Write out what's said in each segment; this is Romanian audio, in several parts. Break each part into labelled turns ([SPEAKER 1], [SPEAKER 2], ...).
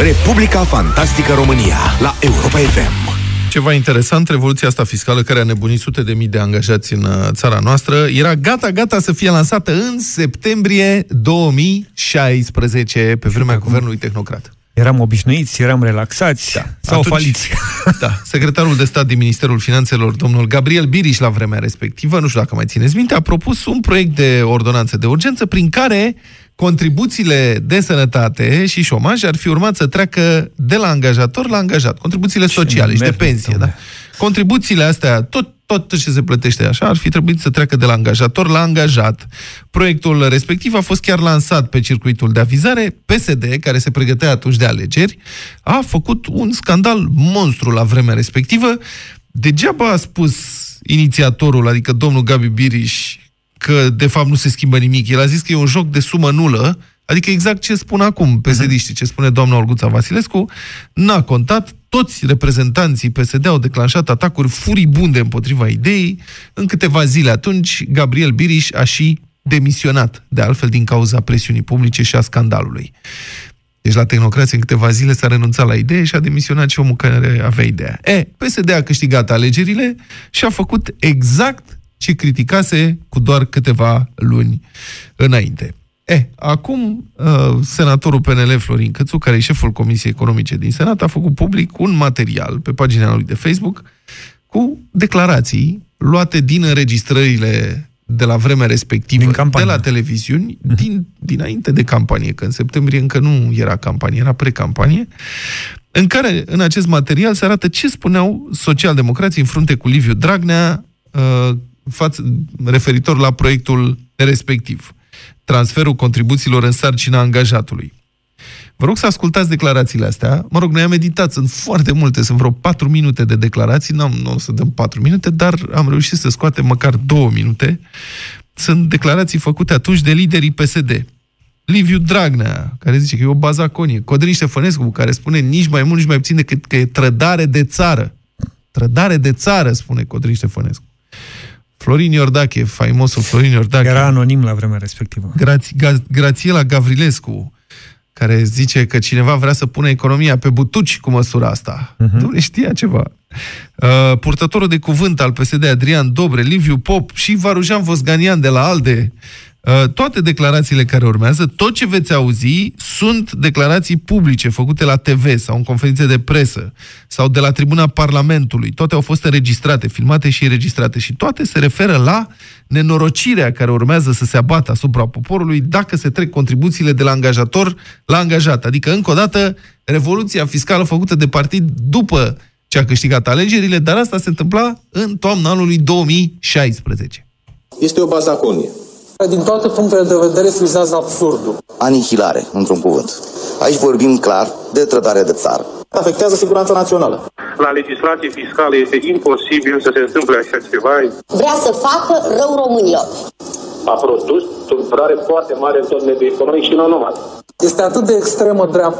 [SPEAKER 1] Republica Fantastică România la Europa FM.
[SPEAKER 2] Ceva interesant, revoluția asta fiscală care a nebunit sute de mii de angajați în țara noastră era gata să fie lansată în septembrie 2016, pe vremea guvernului tehnocrat.
[SPEAKER 3] Eram obișnuiți, eram relaxați, sau faliți.
[SPEAKER 2] Da, secretarul de stat din Ministerul Finanțelor, domnul Gabriel Biriș, la vremea respectivă, nu știu dacă mai țineți minte, a propus un proiect de ordonanță de urgență prin care contribuțiile de sănătate și șomaj ar fi urmat să treacă de la angajator la angajat. Contribuțiile sociale și de pensie, da? Contribuțiile astea, tot ce se plătește așa, ar fi trebuit să treacă de la angajator la angajat. Proiectul respectiv a fost chiar lansat pe circuitul de avizare. PSD, care se pregătea atunci de alegeri, a făcut un scandal monstru la vremea respectivă. Degeaba a spus inițiatorul, adică domnul Gabi Biriș, că de fapt nu se schimbă nimic. El a zis că e un joc de sumă nulă, adică exact ce spun acum PSD-știi, ce spune doamna Olguța Vasilescu, n-a contat. Toți reprezentanții PSD au declanșat atacuri furibunde împotriva ideii. În câteva zile atunci, Gabriel Biriș a și demisionat, de altfel din cauza presiunii publice și a scandalului. Deci la tehnocrație în câteva zile s-a renunțat la idee și a demisionat și omul care avea ideea. PSD a câștigat alegerile și a făcut exact ce criticase cu doar câteva luni înainte. Acum, senatorul PNL Florin Cățu, care e șeful Comisiei Economice din Senat, a făcut public un material pe pagina lui de Facebook cu declarații luate din înregistrările de la vremea respectivă, de la televiziuni, dinainte de campanie, că în septembrie încă nu era campanie, era pre-campanie, în care, în acest material, se arată ce spuneau socialdemocrații în frunte cu Liviu Dragnea referitor la proiectul respectiv. Transferul contribuțiilor în sarcina angajatului. Vă rog să ascultați declarațiile astea. Mă rog, noi am meditat, sunt foarte multe, sunt vreo 4 minute de declarații, nu o să dăm 4 minute, dar am reușit să scoatem măcar 2 minute. Sunt declarații făcute atunci de liderii PSD. Liviu Dragnea, care zice că e o bazaconie. Codrin Ștefănescu, care spune nici mai mult, nici mai puțin decât că e trădare de țară. Trădare de țară, spune Codrin Ștefănescu. Florin Iordache, faimosul Florin Iordache.
[SPEAKER 3] Era anonim la vremea respectivă.
[SPEAKER 2] Grațiela Gavrilescu, care zice că cineva vrea să pună economia pe butuci cu măsura asta. Dom'le, știa ceva. Purtătorul de cuvânt al PSD, Adrian Dobre, Liviu Pop și Varujan Vosganian de la ALDE. Toate declarațiile care urmează, tot ce veți auzi, sunt declarații publice făcute la TV sau în conferințe de presă sau de la tribuna Parlamentului. Toate au fost înregistrate, filmate și înregistrate și toate se referă la nenorocirea care urmează să se abată asupra poporului dacă se trec contribuțiile de la angajator la angajat. Adică, încă o dată, revoluția fiscală făcută de partid după ce a câștigat alegerile, dar asta se întâmpla în toamna anului 2016.
[SPEAKER 4] Este o bazaconie.
[SPEAKER 5] Din toate punctele de vedere frizează absurdul.
[SPEAKER 6] Anihilare, într-un cuvânt. Aici vorbim clar de trădare de țară.
[SPEAKER 4] Afectează siguranța națională.
[SPEAKER 7] La legislație fiscală este imposibil să se întâmple așa ceva.
[SPEAKER 8] Vrea să facă rău românilor.
[SPEAKER 7] A produs tulburare foarte mare în tot mediul economic și nu numai.
[SPEAKER 5] Este atât de extremă dreaptă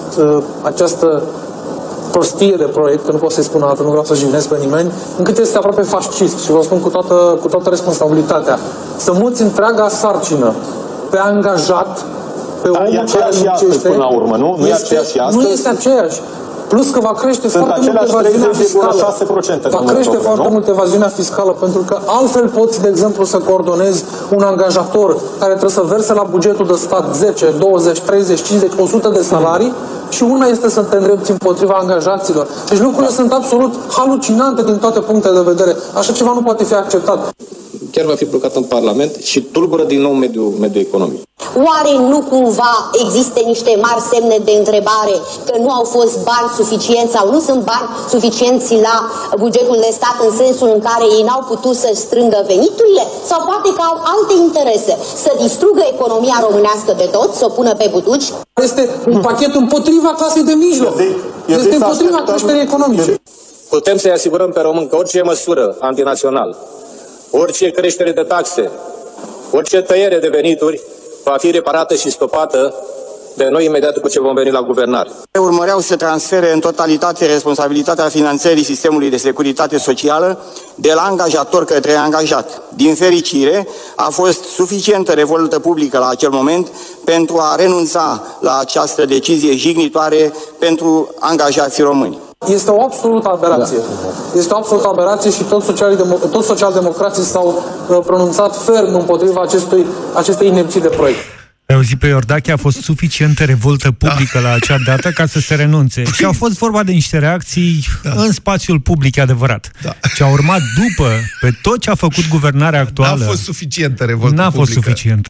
[SPEAKER 5] această prostie de proiect, că nu pot să-i spun altă, nu vreau să jignesc pe nimeni, încât este aproape fascist și vă spun cu toată responsabilitatea. Să muți întreaga sarcină pe angajat, pe omul care muncește,
[SPEAKER 4] până la urmă, nu? Nu
[SPEAKER 5] este aceeași. Plus că va crește foarte mult evaziunea fiscală. Va crește foarte mult evaziunea fiscală, pentru că altfel poți, de exemplu, să coordonezi un angajator care trebuie să verse la bugetul de stat 10, 20, 30, 50, 100 de salarii și una este să te îndrepți împotriva angajaților. Deci lucrurile sunt absolut halucinante din toate punctele de vedere. Așa ceva nu poate fi acceptat.
[SPEAKER 4] Chiar va fi blocat în Parlament și tulbură din nou mediul economic.
[SPEAKER 8] Oare nu cumva există niște mari semne de întrebare că nu au fost bani suficienți sau nu sunt bani suficienți la bugetul de stat în sensul în care ei n-au putut să strângă veniturile? Sau poate că au alte interese? Să distrugă economia românească de tot, să o pună pe butuci?
[SPEAKER 5] Este un pachet împotriva clasei de mijloc. Este împotriva creșterii economice.
[SPEAKER 4] Putem să-i asigurăm pe români că orice măsură antinațională, orice creștere de taxe, orice tăiere de venituri va fi reparată și stopată de noi imediat după ce vom veni la guvernare.
[SPEAKER 6] Urmăreau să transfere în totalitate responsabilitatea finanțării sistemului de securitate socială de la angajator către angajat. Din fericire, a fost suficientă revoltă publică la acel moment pentru a renunța la această decizie jignitoare pentru angajații români.
[SPEAKER 5] Este o absolută aberație. Este o absolută aberație și toți socialdemocrații s-au pronunțat ferm împotriva acestei inepții de proiect.
[SPEAKER 3] Ai auzit pe Iordache, a fost suficientă revoltă publică la acea dată ca să se renunțe. Și au fost vorba de niște reacții în spațiul public, adevărat. Ce a urmat după, pe tot ce a făcut guvernarea actuală...
[SPEAKER 2] N-a fost suficientă revoltă publică.
[SPEAKER 3] N-a fost suficient.